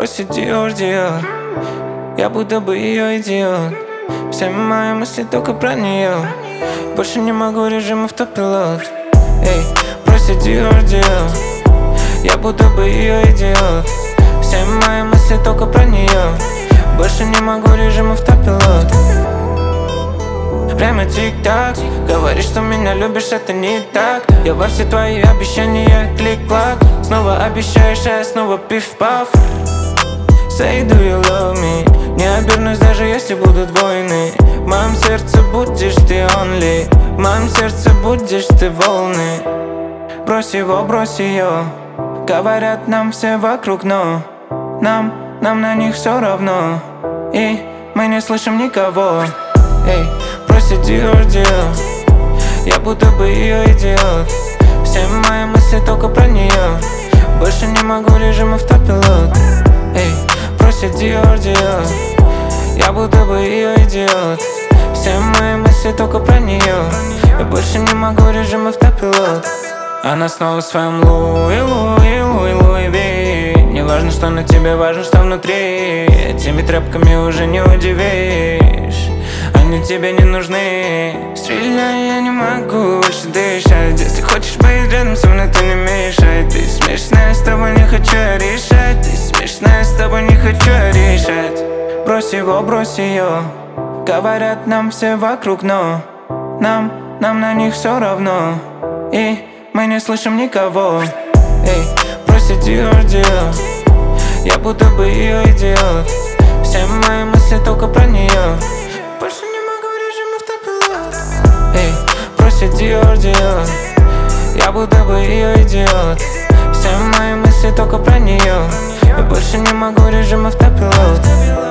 просит Dior, Dior. Я будто бы ее идиот. Все мои мысли только про нее. Больше не могу, режим автопилот. Эй, просит Dior, Dior. Я будто бы ее идиот. Все мои мысли только про нее. Больше не могу, режим автопилот. Время тик-так. Говоришь, что меня любишь, это не так. Я во все твои обещания клик-клак. Снова обещаешь, а я снова пиф-паф. Say, do you love me? Не обернусь, даже если будут войны. В моем сердце будешь ты only. В моем сердце будешь ты волны. Брось его, брось ее. Говорят нам все вокруг, но нам на них все равно. И мы не слышим никого. Эй, просит Dior, Dior. Я будто бы ее идиот. Все мои мысли только про нее. Больше не могу, режим автопилот. Эй, просит Dior, Dior. Я будто бы ее идиот. Все мои мысли только про нее. Я больше не могу, режим автопилот. Она снова в своем Луи Ви. Не важно, что на тебе, важно, что внутри. Этими тряпками уже не удивишь. Они тебе не нужны. Стреляй, я не могу больше дышать. Если хочешь быть рядом со мной, то не мешай. Ты смешная, с тобой не хочу решать. Ты смешная, с тобой не хочу решать. Брось его, брось ее. Говорят нам все вокруг, но нам на них все равно. И мы не слышим никого. Эй, просит Dior, Dior. Я будто бы ее идиот. Все мои мысли только про нее. Больше не могу, режим автопилот. Эй, просит Dior, Dior. Я будто бы ее идиот. Все мои мысли только про нее. Я больше не могу, режим автопилот.